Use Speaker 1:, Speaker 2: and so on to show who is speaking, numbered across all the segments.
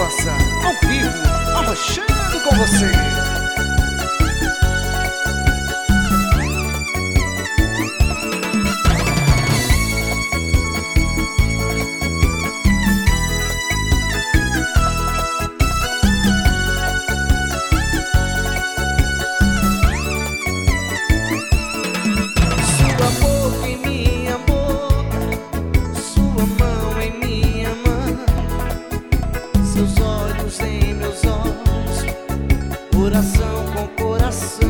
Speaker 1: Mendonça, ao vivo, arrochando com você.
Speaker 2: Sua boca em minha boca, sua mão em minha mão, seus olhos em meus olhos, coração com coração.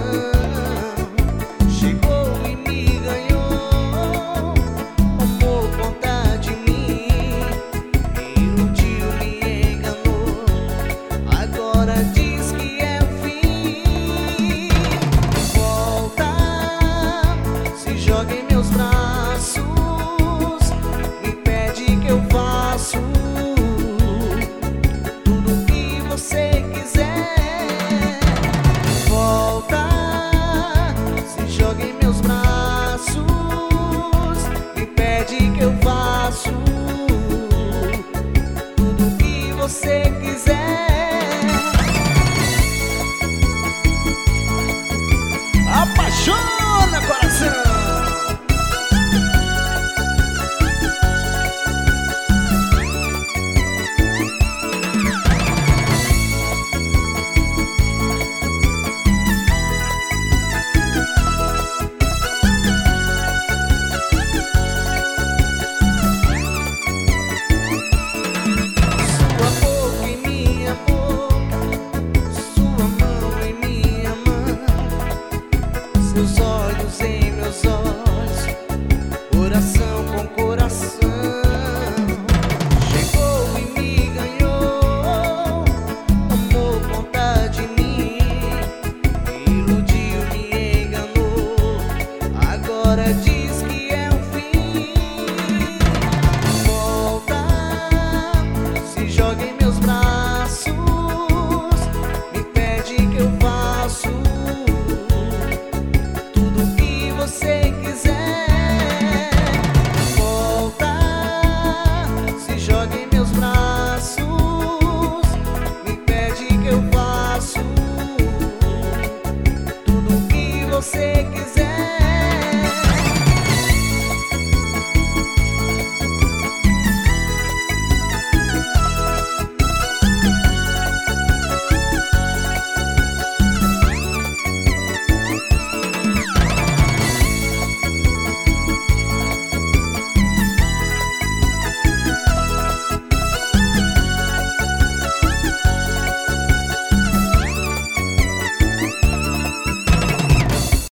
Speaker 2: Chegou e me ganhou, amor conta de mim, me iludiu, me enganou, agora diz que é o fim. Volta, se joga em meus braços, me pede que eu faço tudo que você quiser. Volta, se joga em meus braços, me pede que eu faço tudo que você quiser.